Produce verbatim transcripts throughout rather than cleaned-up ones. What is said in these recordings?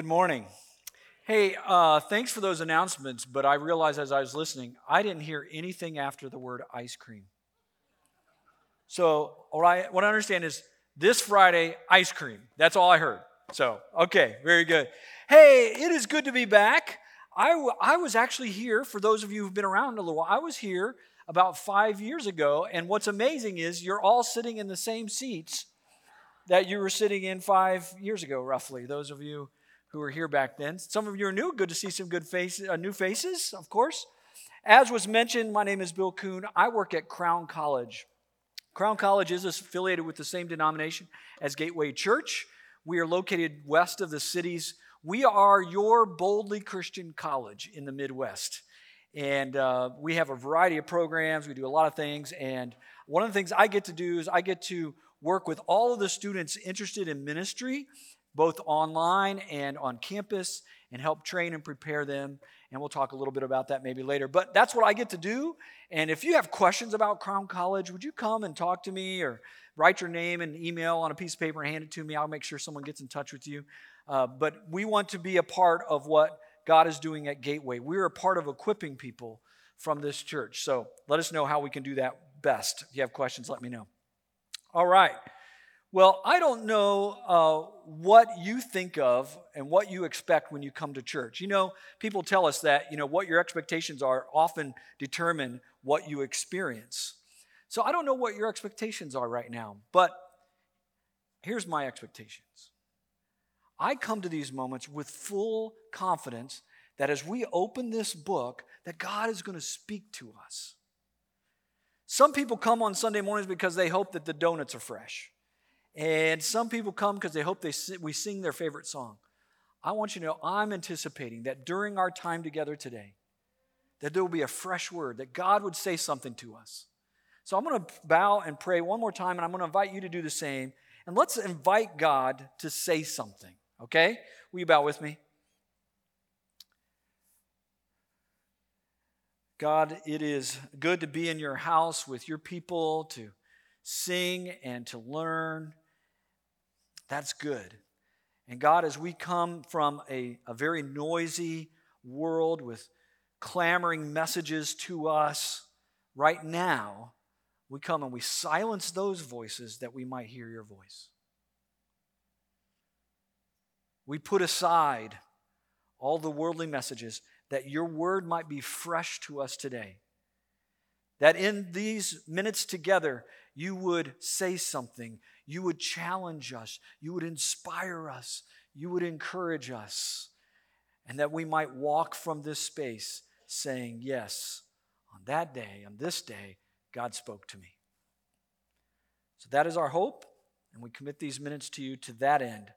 morning. Hey, uh, thanks for those announcements, but I realized as I was listening, I didn't hear anything after the word ice cream. So what I, what I understand is this Friday, ice cream. That's all I heard. So, okay, very good. Hey, it is good to be back. I, w- I was actually here, for those of you who've been around a little while, I was here about five years ago, and what's amazing is you're all sitting in the same seats that you were sitting in five years ago, roughly, those of you who were here back then. Some of you are new. Good to see some good faces, uh, new faces, of course. As was mentioned, my name is Bill Kuhn. I work at Crown College. Crown College is affiliated with the same denomination as Gateway Church. We are located west of the cities. We are your boldly Christian college in the Midwest. And uh, we have a variety of programs. We do a lot of things. And one of the things I get to do is I get to work with all of the students interested in ministry, both online and on campus, and help train and prepare them. And we'll talk a little bit about that maybe later. But that's what I get to do. And if you have questions about Crown College, would you come and talk to me or write your name and email on a piece of paper and hand it to me? I'll make sure someone gets in touch with you. Uh, but we want to be a part of what God is doing at Gateway. We're a part of equipping people from this church. So let us know how we can do that best. If you have questions, let me know. All right. Well, I don't know uh, what you think of and what you expect when you come to church. You know, people tell us that, you know, what your expectations are often determine what you experience. So I don't know what your expectations are right now, but here's my expectations. I come to these moments with full confidence that as we open this book, that God is going to speak to us. Some people come on Sunday mornings because they hope that the donuts are fresh. And some people come because they hope they we sing their favorite song. I want you to know I'm anticipating that during our time together today, that there will be a fresh word, that God would say something to us. So I'm going to bow and pray one more time, and I'm going to invite you to do the same. And let's invite God to say something, okay? Will you bow with me? God, it is good to be in your house with your people, to sing and to learn. That's good. And God, as we come from a, a very noisy world with clamoring messages to us, right now, we come and we silence those voices that we might hear your voice. We put aside all the worldly messages that your word might be fresh to us today. That in these minutes together, you would say something, you would challenge us, you would inspire us, you would encourage us, and that we might walk from this space saying, yes, on that day, on this day, God spoke to me. So that is our hope, and we commit these minutes to you to that end.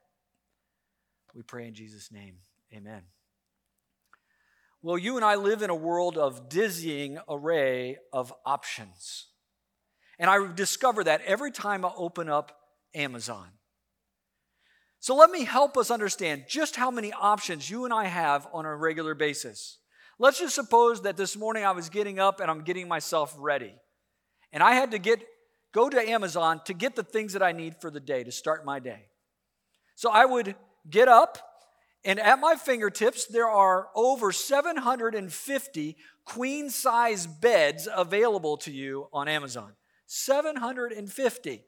We pray in Jesus' name, amen. Well, you and I live in a world of dizzying array of options. And I discover that every time I open up Amazon. So let me help us understand just how many options you and I have on a regular basis. Let's just suppose that this morning I was getting up and I'm getting myself ready. And I had to get go to Amazon to get the things that I need for the day, to start my day. So I would get up, and at my fingertips, there are over seven hundred fifty queen-size beds available to you on Amazon. seven hundred fifty.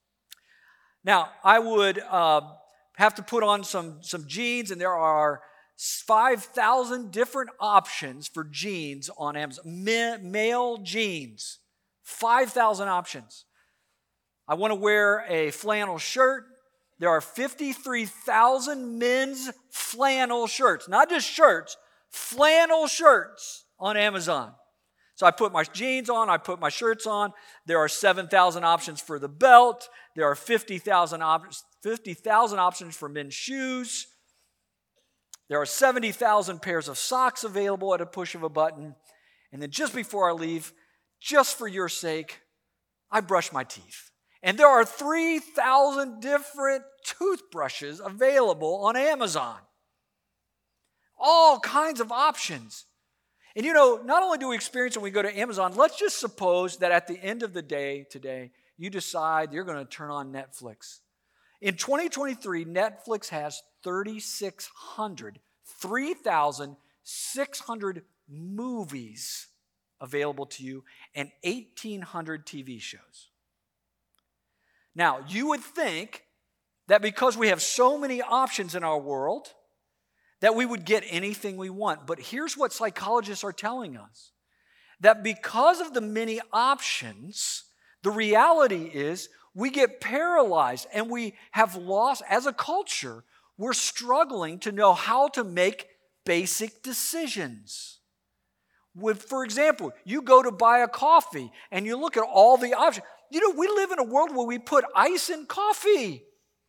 Now, I would uh, have to put on some, some jeans, and there are five thousand different options for jeans on Amazon. Ma- male jeans, five thousand options. I want to wear a flannel shirt. There are fifty-three thousand men's flannel shirts, not just shirts, flannel shirts on Amazon. So I put my jeans on, I put my shirts on. There are seven thousand options for the belt. There are fifty thousand op- fifty thousand options for men's shoes. There are seventy thousand pairs of socks available at a push of a button. And then just before I leave, just for your sake, I brush my teeth. And there are three thousand different toothbrushes available on Amazon. All kinds of options. And you know, not only do we experience when we go to Amazon, let's just suppose that at the end of the day today, you decide you're going to turn on Netflix. In twenty twenty-three, Netflix has thirty-six hundred, three thousand six hundred movies available to you and eighteen hundred T V shows. Now, you would think that because we have so many options in our world, that we would get anything we want. But here's what psychologists are telling us. That because of the many options, the reality is we get paralyzed and we have lost, as a culture, we're struggling to know how to make basic decisions. With, for example, you go to buy a coffee and you look at all the options. You know, we live in a world where we put ice in coffee.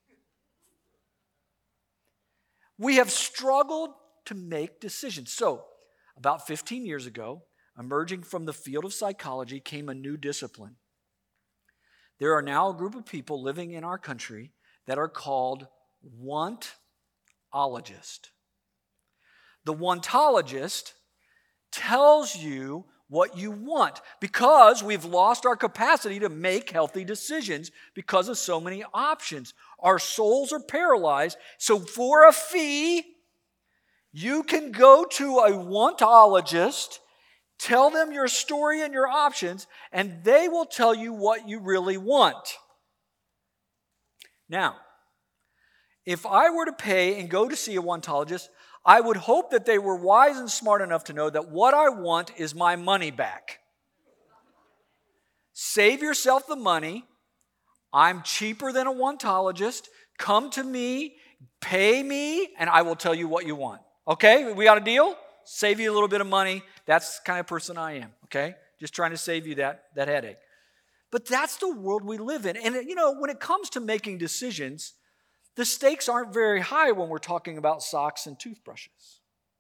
We have struggled to make decisions. So, about fifteen years ago, emerging from the field of psychology came a new discipline. There are now a group of people living in our country that are called wantologists. The wantologist tells you what you want because we've lost our capacity to make healthy decisions because of so many options. Our souls are paralyzed, so for a fee, you can go to a wantologist, tell them your story and your options, and they will tell you what you really want. Now, if I were to pay and go to see a wantologist, I would hope that they were wise and smart enough to know that what I want is my money back. Save yourself the money. I'm cheaper than a wantologist. Come to me, pay me, and I will tell you what you want. Okay? We got a deal? Save you a little bit of money. That's the kind of person I am. Okay? Just trying to save you that, that headache. But that's the world we live in. And, you know, when it comes to making decisions, the stakes aren't very high when we're talking about socks and toothbrushes.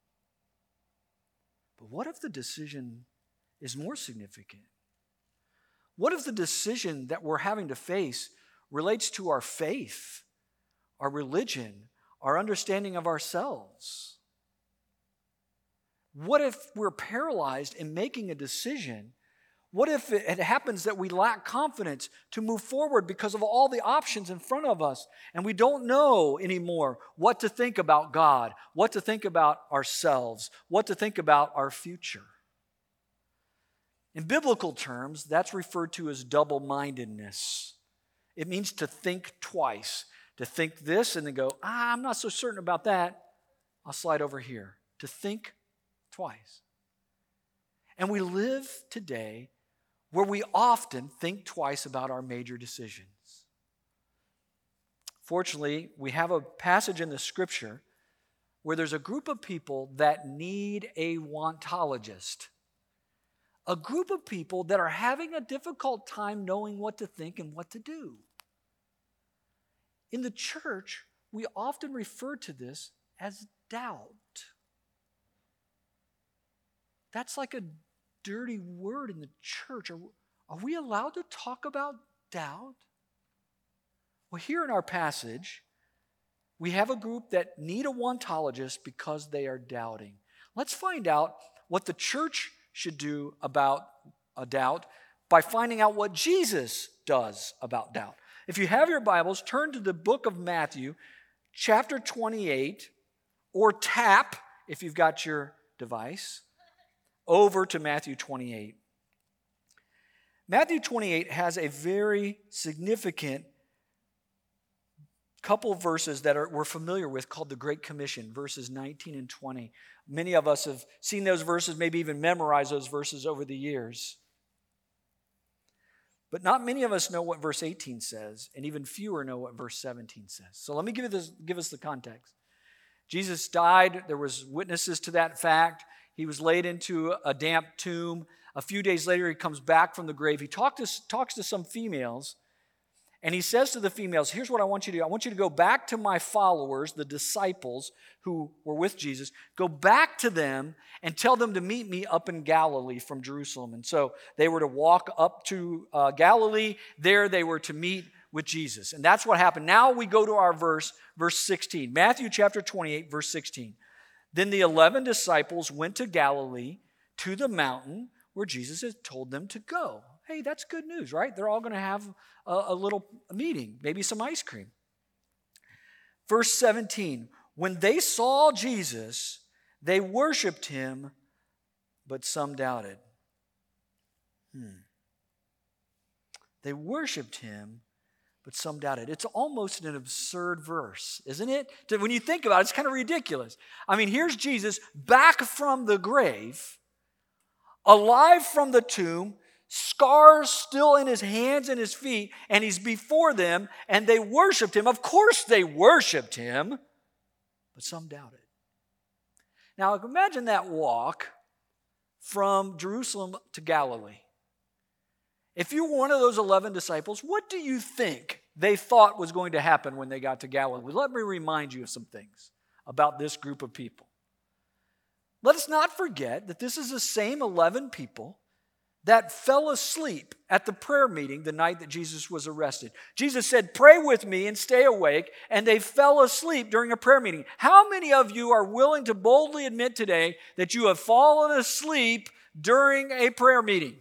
But what if the decision is more significant? What if the decision that we're having to face relates to our faith, our religion, our understanding of ourselves? What if we're paralyzed in making a decision? What if it happens that we lack confidence to move forward because of all the options in front of us and we don't know anymore what to think about God, what to think about ourselves, what to think about our future? In biblical terms, that's referred to as double-mindedness. It means to think twice, to think this and then go, ah, I'm not so certain about that. I'll slide over here. To think twice. And we live today where we often think twice about our major decisions. Fortunately, we have a passage in the Scripture where there's a group of people that need a wantologist. A group of people that are having a difficult time knowing what to think and what to do. In the church, we often refer to this as doubt. That's like a dirty word in the church. Are, are we allowed to talk about doubt? Well, here in our passage, we have a group that need a wantologist because they are doubting. Let's find out what the church should do about a doubt by finding out what Jesus does about doubt. If you have your Bibles, turn to the book of Matthew, chapter twenty-eight, or tap, if you've got your device, over to Matthew twenty-eight. Matthew twenty-eight has a very significant couple of verses that are, we're familiar with called the Great Commission, verses nineteen and twenty. Many of us have seen those verses, maybe even memorized those verses over the years. But not many of us know what verse eighteen says, and even fewer know what verse seventeen says. So let me give, this, give us the context. Jesus died. There was witnesses to that fact. He was laid into a damp tomb. A few days later, he comes back from the grave. He talk to, talks to some females, and he says to the females, here's what I want you to do. I want you to go back to my followers, the disciples who were with Jesus. Go back to them and tell them to meet me up in Galilee from Jerusalem. And so they were to walk up to uh, Galilee. There they were to meet with Jesus. And that's what happened. Now we go to our verse, verse sixteen. Matthew chapter twenty-eight, verse sixteen. Then the eleven disciples went to Galilee, to the mountain where Jesus had told them to go. Hey, that's good news, right? They're all going to have a, a little meeting, maybe some ice cream. Verse seventeen, when they saw Jesus, they worshiped him, but some doubted. Hmm. They worshiped him, but some doubted. It's almost an absurd verse, isn't it? When you think about it, it's kind of ridiculous. I mean, here's Jesus back from the grave, alive from the tomb, scars still in his hands and his feet, and he's before them, and they worshiped him. Of course they worshiped him, but some doubted. Now, imagine that walk from Jerusalem to Galilee. If you were one of those eleven disciples, what do you think they thought was going to happen when they got to Galilee? Let me remind you of some things about this group of people. Let us not forget that this is the same eleven people that fell asleep at the prayer meeting the night that Jesus was arrested. Jesus said, "Pray with me and stay awake," and they fell asleep during a prayer meeting. How many of you are willing to boldly admit today that you have fallen asleep during a prayer meeting?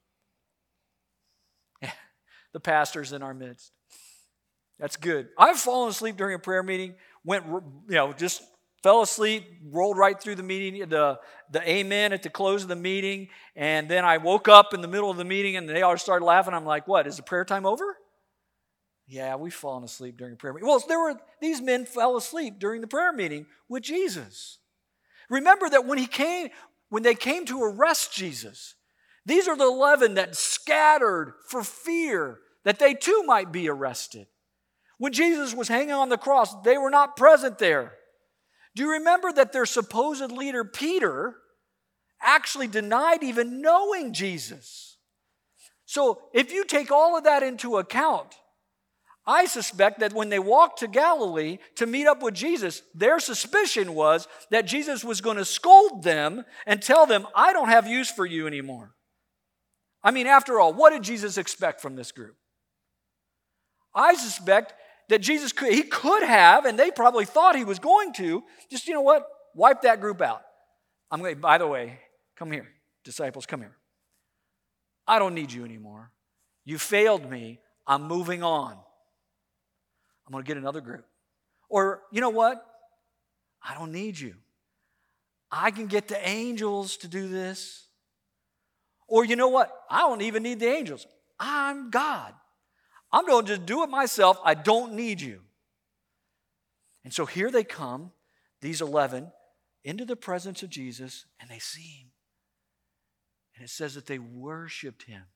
The pastors in our midst. That's good. I've fallen asleep during a prayer meeting, went, you know, just fell asleep, rolled right through the meeting, the, the amen at the close of the meeting, and then I woke up in the middle of the meeting and they all started laughing. I'm like, what, is the prayer time over? Yeah, we've fallen asleep during a prayer meeting. Well, there were these men fell asleep during the prayer meeting with Jesus. Remember that when he came, when they came to arrest Jesus, these are the eleven that scattered for fear that they too might be arrested. When Jesus was hanging on the cross, they were not present there. Do you remember that their supposed leader, Peter, actually denied even knowing Jesus? So if you take all of that into account, I suspect that when they walked to Galilee to meet up with Jesus, their suspicion was that Jesus was going to scold them and tell them, I don't have use for you anymore. I mean, after all, what did Jesus expect from this group? I suspect that Jesus could, he could have, and they probably thought he was going to, just, you know what, wipe that group out. I'm going to, by the way, come here, disciples, come here. I don't need you anymore. You failed me. I'm moving on. I'm going to get another group. Or, you know what? I don't need you. I can get the angels to do this. Or, you know what? I don't even need the angels. I'm God. I'm going to just do it myself. I don't need you. And so here they come, these eleven, into the presence of Jesus, and they see him. And it says that they worshiped him.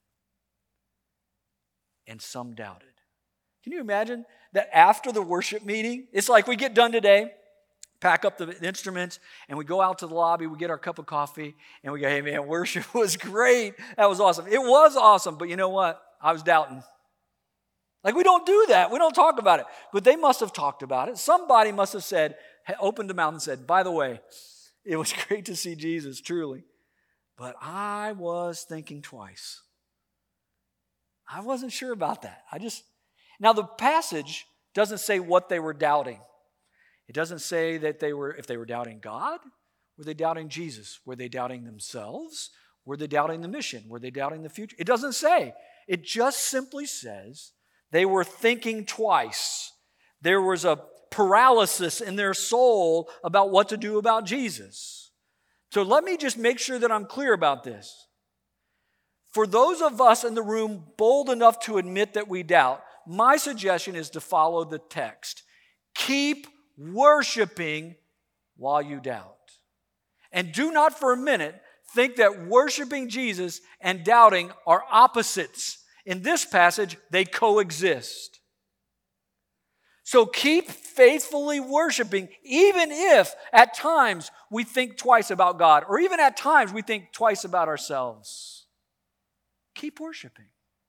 And some doubted. Can you imagine that after the worship meeting, it's like we get done today, pack up the instruments, and we go out to the lobby, we get our cup of coffee, and we go, hey man, worship was great. That was awesome. It was awesome, but you know what? I was doubting. Like, we don't do that. We don't talk about it. But they must have talked about it. Somebody must have said, opened the mouth and said, by the way, it was great to see Jesus, truly. But I was thinking twice. I wasn't sure about that. I just, now the passage doesn't say what they were doubting. It doesn't say that they were, if they were doubting God, were they doubting Jesus? Were they doubting themselves? Were they doubting the mission? Were they doubting the future? It doesn't say. It just simply says they were thinking twice. There was a paralysis in their soul about what to do about Jesus. So let me just make sure that I'm clear about this. For those of us in the room bold enough to admit that we doubt, my suggestion is to follow the text. Keep worshiping while you doubt. And do not for a minute think that worshiping Jesus and doubting are opposites. In this passage, they coexist. So keep faithfully worshiping, even if at times we think twice about God, or even at times we think twice about ourselves. Keep worshiping.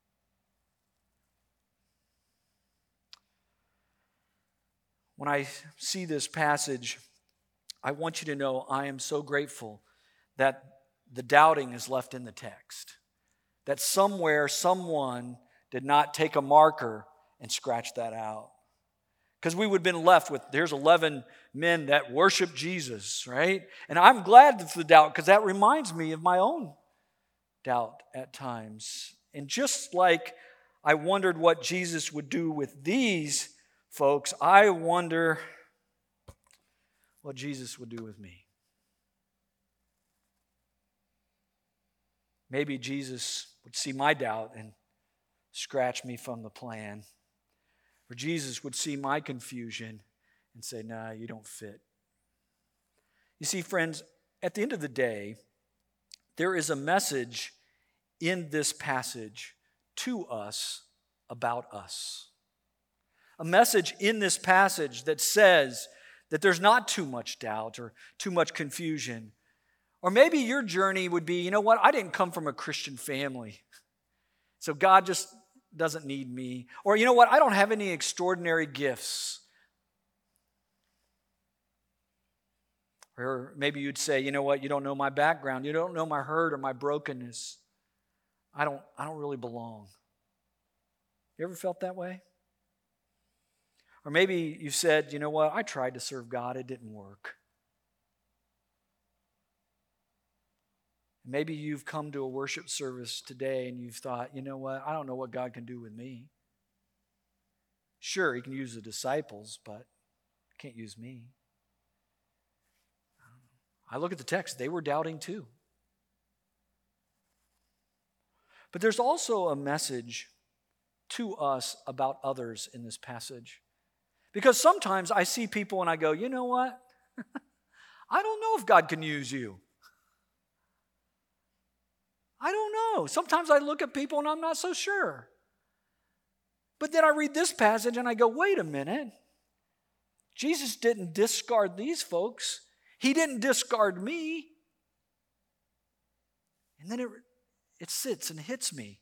When I see this passage, I want you to know I am so grateful that the doubting is left in the text. That somewhere, someone did not take a marker and scratch that out. Because we would have been left with, there's eleven men that worship Jesus, right? And I'm glad for the doubt, because that reminds me of my own doubt at times. And just like I wondered what Jesus would do with these folks, I wonder what Jesus would do with me. Maybe Jesus would see my doubt and scratch me from the plan. Or Jesus would see my confusion and say, nah, you don't fit. You see, friends, at the end of the day, there is a message in this passage to us about us. A message in this passage that says that there's not too much doubt or too much confusion. Or maybe your journey would be, you know what, I didn't come from a Christian family, so God just doesn't need me. Or you know what, I don't have any extraordinary gifts. Or maybe you'd say, you know what, you don't know my background, you don't know my hurt or my brokenness. I don't, I don't really belong. You ever felt that way? Or maybe you said, you know what, I tried to serve God, it didn't work. Maybe you've come to a worship service today and you've thought, you know what, I don't know what God can do with me. Sure, he can use the disciples, but he can't use me. I look at the text, they were doubting too. But there's also a message to us about others in this passage. Because sometimes I see people and I go, you know what? I don't know if God can use you. I don't know. Sometimes I look at people and I'm not so sure. But then I read this passage and I go, wait a minute. Jesus didn't discard these folks. He didn't discard me. And then it, it sits and hits me.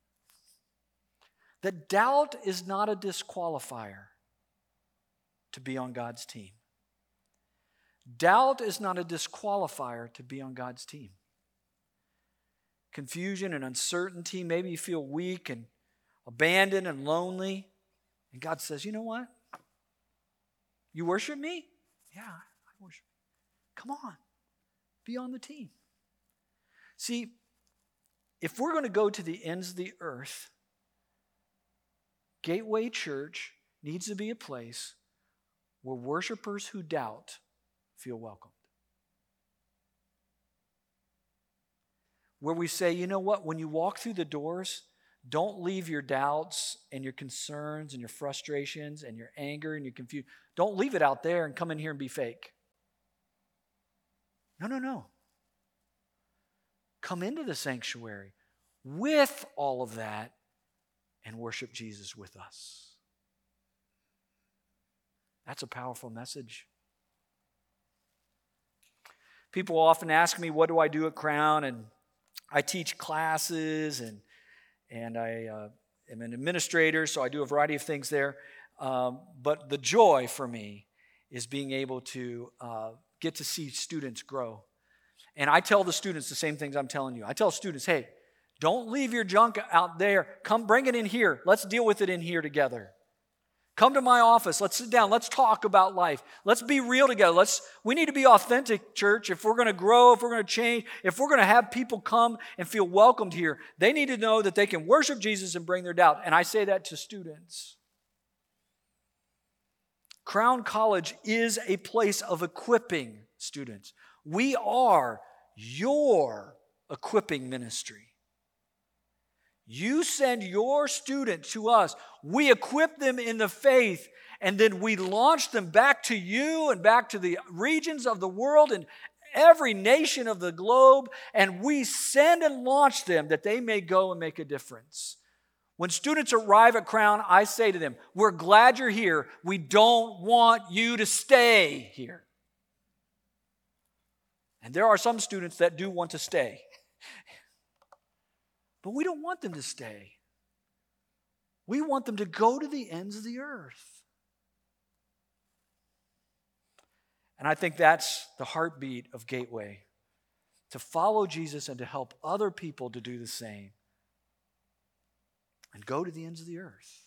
That doubt is not a disqualifier to be on God's team. Doubt is not a disqualifier to be on God's team. Confusion and uncertainty, maybe you feel weak and abandoned and lonely. And God says, you know what? You worship me? Yeah, I worship you. Come on, be on the team. See, if we're going to go to the ends of the earth, Gateway Church needs to be a place where worshipers who doubt feel welcomed. Where we say, you know what, when you walk through the doors, don't leave your doubts and your concerns and your frustrations and your anger and your confusion. Don't leave it out there and come in here and be fake. No, no, no. Come into the sanctuary with all of that and worship Jesus with us. That's a powerful message. People often ask me, what do I do at Crown? And I teach classes, and and I uh, am an administrator, so I do a variety of things there. Um, but the joy for me is being able to uh, get to see students grow. And I tell the students the same things I'm telling you. I tell students, hey, don't leave your junk out there. Come bring it in here. Let's deal with it in here together. Come to my office. Let's sit down. Let's talk about life. Let's be real together. Let's. We need to be authentic, church. If we're going to grow, if we're going to change, if we're going to have people come and feel welcomed here, they need to know that they can worship Jesus and bring their doubt. And I say that to students. Crown College is a place of equipping students. We are your equipping ministry. You send your student to us. We equip them in the faith, and then we launch them back to you and back to the regions of the world and every nation of the globe, and we send and launch them that they may go and make a difference. When students arrive at Crown, I say to them, we're glad you're here. We don't want you to stay here. And there are some students that do want to stay. But we don't want them to stay. We want them to go to the ends of the earth. And I think that's the heartbeat of Gateway, to follow Jesus and to help other people to do the same and go to the ends of the earth.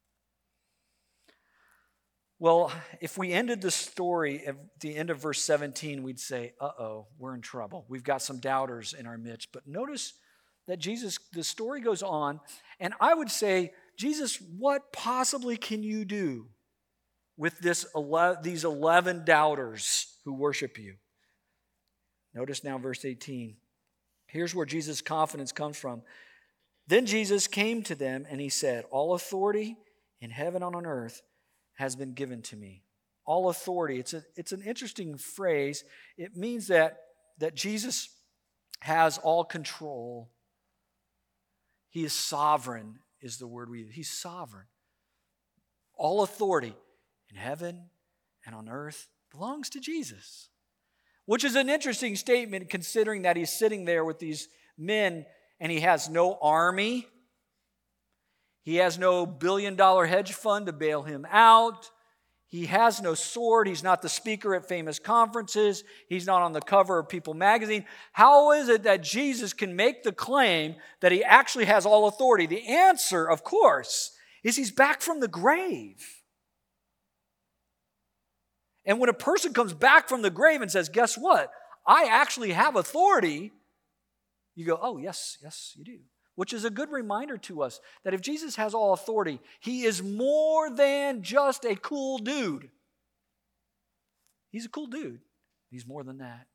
Well, if we ended the story at the end of verse seventeen, we'd say, uh-oh, we're in trouble. We've got some doubters in our midst. But notice that Jesus, the story goes on, and I would say, Jesus, what possibly can you do? with this ele- these eleven doubters who worship you. Notice now verse eighteen. Here's where Jesus' confidence comes from. Then Jesus came to them and he said, all authority in heaven and on earth has been given to me. All authority. It's, a, it's an interesting phrase. It means that, that Jesus has all control. He is sovereign is the word we use. He's sovereign. All authority in heaven and on earth belongs to Jesus. Which is an interesting statement considering that he's sitting there with these men and he has no army. He has no billion dollar hedge fund to bail him out. He has no sword. He's not the speaker at famous conferences. He's not on the cover of People magazine. How is it that Jesus can make the claim that he actually has all authority? The answer, of course, is he's back from the grave. And when a person comes back from the grave and says, guess what? I actually have authority. You go, oh, yes, yes, you do. Which is a good reminder to us that if Jesus has all authority, he is more than just a cool dude. He's a cool dude. He's more than that.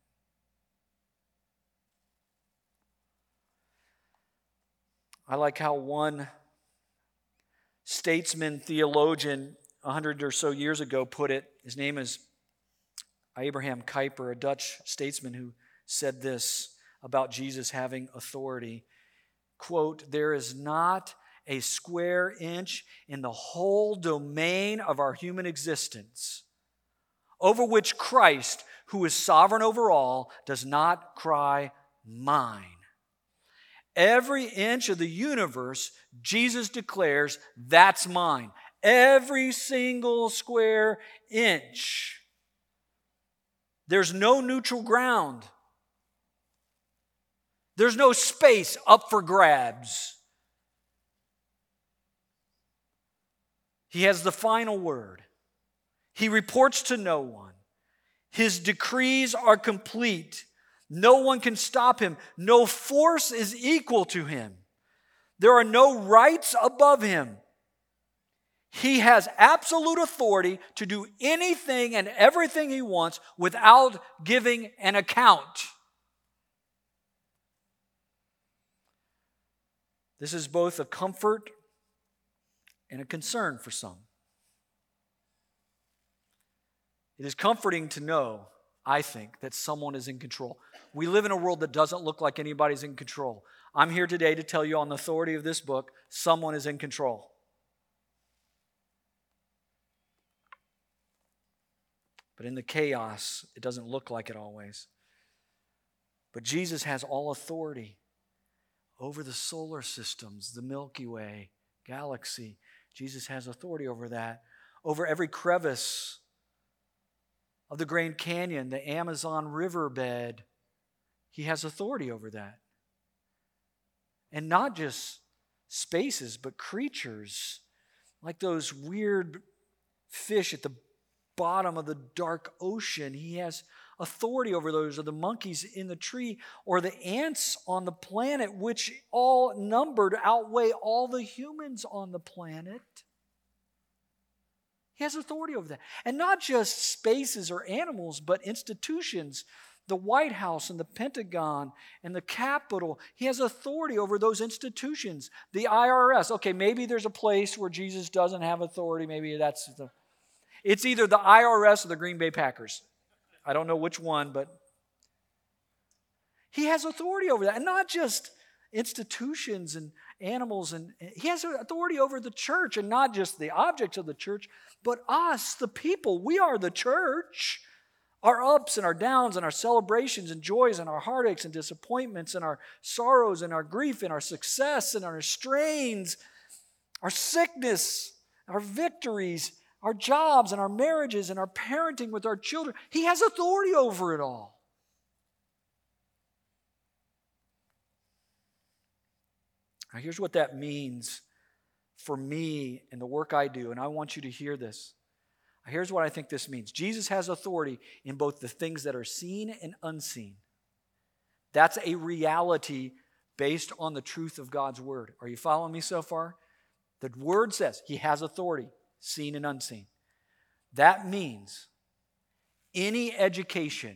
I like how one statesman, theologian, a hundred or so years ago put it. His name is Abraham Kuyper, a Dutch statesman who said this about Jesus having authority. Quote, there is not a square inch in the whole domain of our human existence over which Christ, who is sovereign over all, does not cry, mine. Every inch of the universe, Jesus declares, that's mine. Every single square inch. There's no neutral ground. There's no space up for grabs. He has the final word. He reports to no one. His decrees are complete. No one can stop him. No force is equal to him. There are no rights above him. He has absolute authority to do anything and everything he wants without giving an account. This is both a comfort and a concern for some. It is comforting to know, I think, that someone is in control. We live in a world that doesn't look like anybody's in control. I'm here today to tell you on the authority of this book, someone is in control. But in the chaos, it doesn't look like it always. But Jesus has all authority over the solar systems, the Milky Way, galaxy. Jesus has authority over that. Over every crevice of the Grand Canyon, the Amazon riverbed. He has authority over that. And not just spaces, but creatures. Like those weird fish at the bottom of the dark ocean. He has authority over those, or the monkeys in the tree, or the ants on the planet, which all numbered outweigh all the humans on the planet. He has authority over that. And not just spaces or animals, but institutions. The White House and the Pentagon and the Capitol. He has authority over those institutions. The I R S. Okay, maybe there's a place where Jesus doesn't have authority. Maybe that's the... It's either the I R S or the Green Bay Packers. I don't know which one, but he has authority over that. And not just institutions and animals. And he has authority over the church, and not just the objects of the church, but us, the people. We are the church. Our ups and our downs and our celebrations and joys and our heartaches and disappointments and our sorrows and our grief and our success and our strains, our sickness, our victories, our jobs and our marriages and our parenting with our children. He has authority over it all. Now, here's what that means for me and the work I do, and I want you to hear this. Here's what I think this means. Jesus has authority in both the things that are seen and unseen. That's a reality based on the truth of God's word. Are you following me so far? The word says he has authority, seen and unseen. That means any education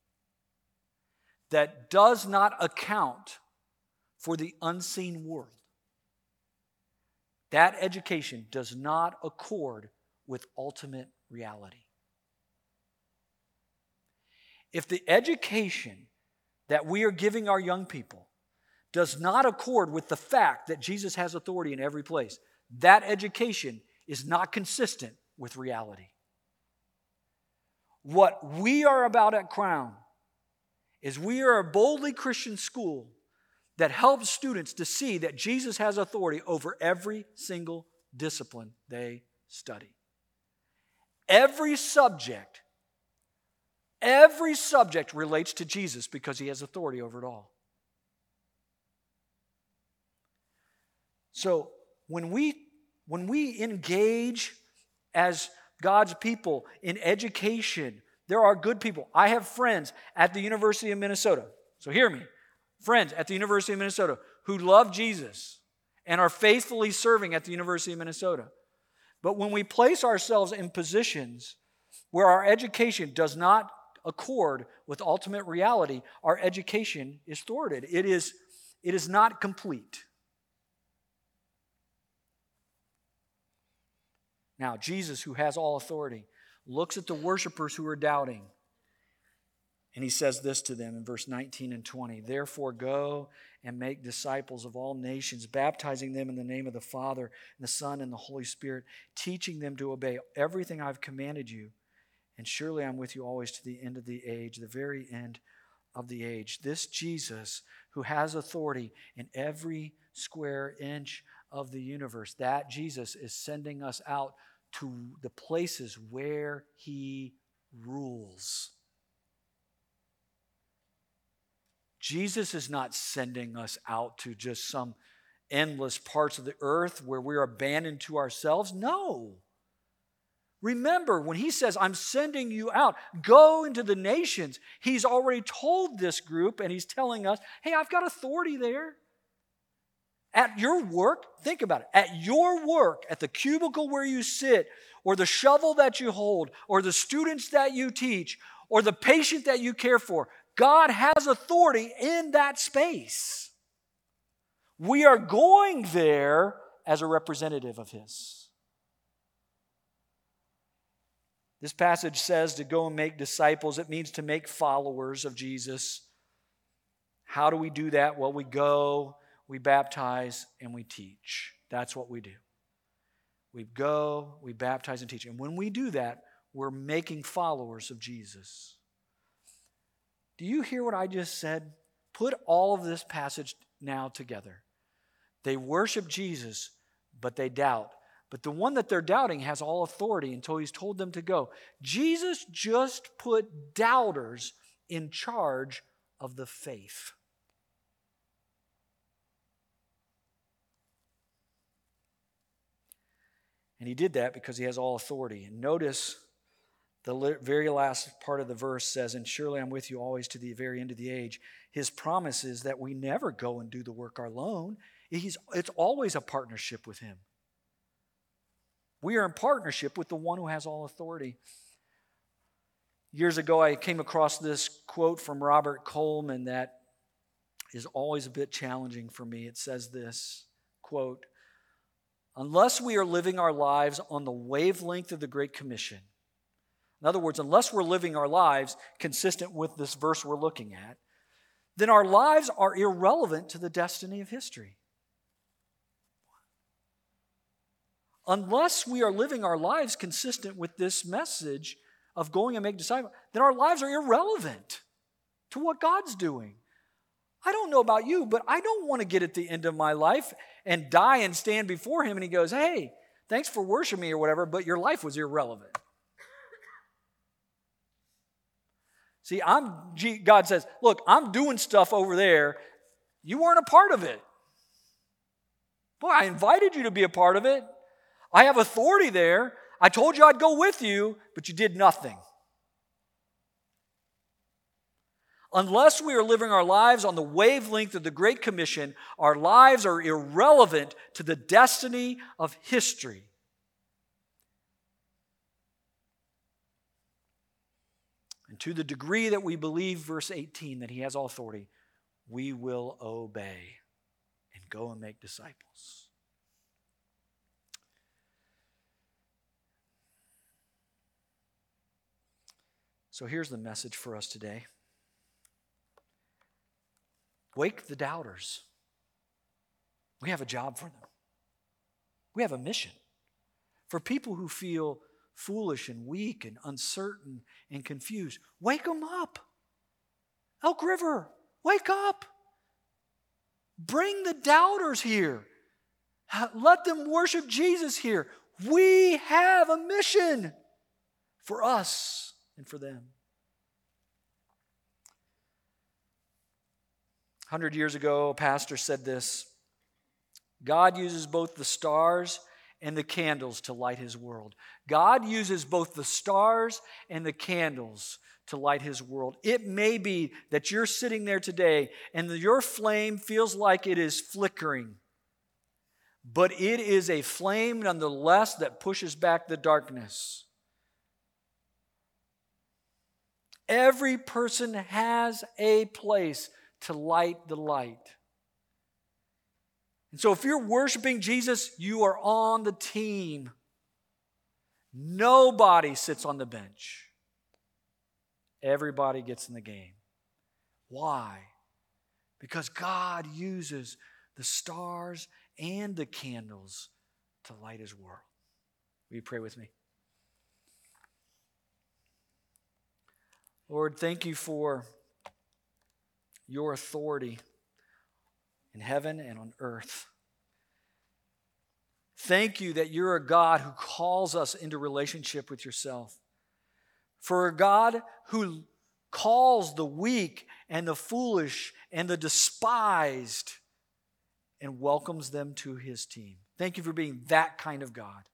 that does not account for the unseen world, that education does not accord with ultimate reality. If the education that we are giving our young people does not accord with the fact that Jesus has authority in every place, that education is not consistent with reality. What we are about at Crown is we are a boldly Christian school that helps students to see that Jesus has authority over every single discipline they study. Every subject, every subject relates to Jesus because he has authority over it all. So when we, when we engage as God's people in education, there are good people. I have friends at the University of Minnesota. So hear me. Friends at the University of Minnesota who love Jesus and are faithfully serving at the University of Minnesota. But when we place ourselves in positions where our education does not accord with ultimate reality, our education is thwarted. It is, it is not complete. Now, Jesus, who has all authority, looks at the worshipers who are doubting. And he says this to them in verse nineteen and twenty. Therefore, go and make disciples of all nations, baptizing them in the name of the Father, and the Son, and the Holy Spirit, teaching them to obey everything I've commanded you. And surely I'm with you always to the end of the age, the very end of the age. This Jesus, who has authority in every square inch of the universe, that Jesus is sending us out to the places where he rules. Jesus is not sending us out to just some endless parts of the earth where we're abandoned to ourselves. No. Remember, when he says, I'm sending you out, go into the nations, he's already told this group and he's telling us, hey, I've got authority there. At your work, think about it. At your work, at the cubicle where you sit, or the shovel that you hold, or the students that you teach, or the patient that you care for, God has authority in that space. We are going there as a representative of his. This passage says to go and make disciples. It means to make followers of Jesus. How do we do that? Well, we go, we baptize, and we teach. That's what we do. We go, we baptize, and teach. And when we do that, we're making followers of Jesus. Do you hear what I just said? Put all of this passage now together. They worship Jesus, but they doubt. But the one that they're doubting has all authority until he's told them to go. Jesus just put doubters in charge of the faith. And he did that because he has all authority. And notice the very last part of the verse says, and surely I'm with you always to the very end of the age. His promise is that we never go and do the work alone. He's, it's always a partnership with him. We are in partnership with the one who has all authority. Years ago, I came across this quote from Robert Coleman that is always a bit challenging for me. It says this, quote, unless we are living our lives on the wavelength of the Great Commission, in other words, unless we're living our lives consistent with this verse we're looking at, then our lives are irrelevant to the destiny of history. Unless we are living our lives consistent with this message of going and make disciples, then our lives are irrelevant to what God's doing. I don't know about you, but I don't want to get at the end of my life and die and stand before him and he goes, hey, thanks for worshiping me or whatever, but your life was irrelevant. See, I'm, God says, look, I'm doing stuff over there. You weren't a part of it. Boy, I invited you to be a part of it. I have authority there. I told you I'd go with you, but you did nothing. Unless we are living our lives on the wavelength of the Great Commission, our lives are irrelevant to the destiny of history. to the degree that we believe, verse eighteen, that he has all authority, we will obey and go and make disciples. So here's the message for us today. Wake the doubters. We have a job for them. We have a mission. For people who feel foolish and weak and uncertain and confused, wake them up. Elk River, wake up. Bring the doubters here. Let them worship Jesus here. We have a mission for us and for them. A hundred years ago, a pastor said this: God uses both the stars and the candles to light his world. God uses both the stars and the candles to light his world. It may be that you're sitting there today and your flame feels like it is flickering, but it is a flame nonetheless that pushes back the darkness. Every person has a place to light the light. And so if you're worshiping Jesus, you are on the team. Nobody sits on the bench. Everybody gets in the game. Why? Because God uses the stars and the candles to light his world. Will you pray with me? Lord, thank you for your authority in heaven and on earth. Thank you that you're a God who calls us into relationship with yourself. For a God who calls the weak and the foolish and the despised and welcomes them to his team. Thank you for being that kind of God.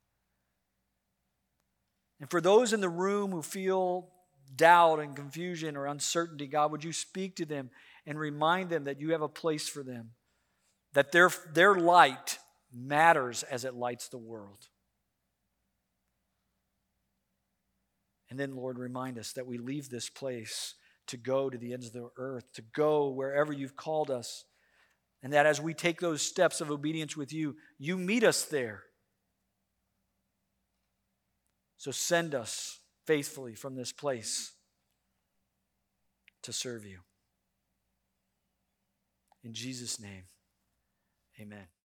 And for those in the room who feel doubt and confusion or uncertainty, God, would you speak to them and remind them that you have a place for them, that their, their light matters as it lights the world. And then, Lord, remind us that we leave this place to go to the ends of the earth, to go wherever you've called us, and that as we take those steps of obedience with you, you meet us there. So send us faithfully from this place to serve you. In Jesus' name, amen.